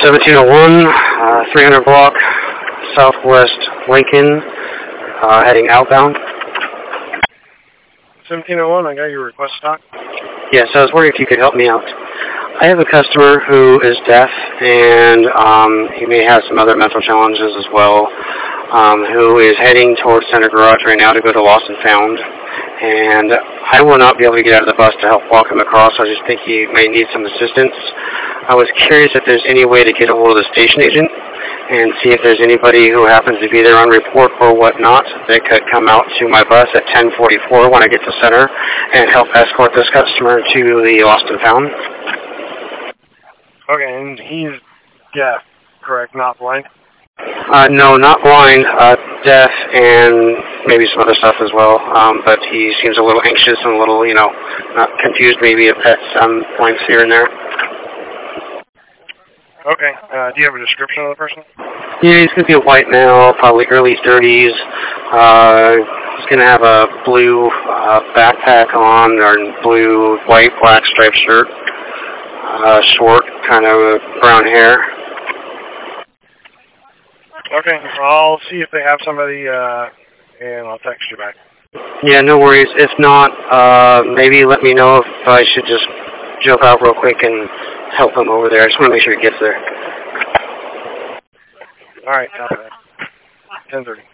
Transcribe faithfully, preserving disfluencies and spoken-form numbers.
seventeen oh one, uh, three hundred block, Southwest Lincoln, uh, heading outbound. seventeen oh one, I got your request, Doc. Yes, I was wondering if you could help me out. I have a customer who is deaf, and um, he may have some other mental challenges as well, um, who is heading towards Center Garage right now to go to Lost and Found. And I will not be able to get out of the bus to help walk him across. I just think he may need some assistance. I was curious if there's any way to get a hold of the station agent and see if there's anybody who happens to be there on report or whatnot that could come out to my bus at ten forty-four when I get to Center and help escort this customer to the Lost and Found. Okay, and he's deaf, correct, not blind? Uh, no, not blind, uh, deaf, and maybe some other stuff as well. Um, but he seems a little anxious and a little, you know, uh, confused maybe at some points here and there. Okay. Uh, do you have a description of the person? Yeah, he's going to be a white male, probably early thirties. Uh, he's going to have a blue uh, backpack on, or blue, white, black striped shirt. Uh, short, kind of brown hair. Okay, I'll see if they have somebody, uh, and I'll text you back. Yeah, no worries. If not, uh, maybe let me know if I should just jump out real quick and help him over there. I just want to make sure he gets there. All right, copy that. ten thirty.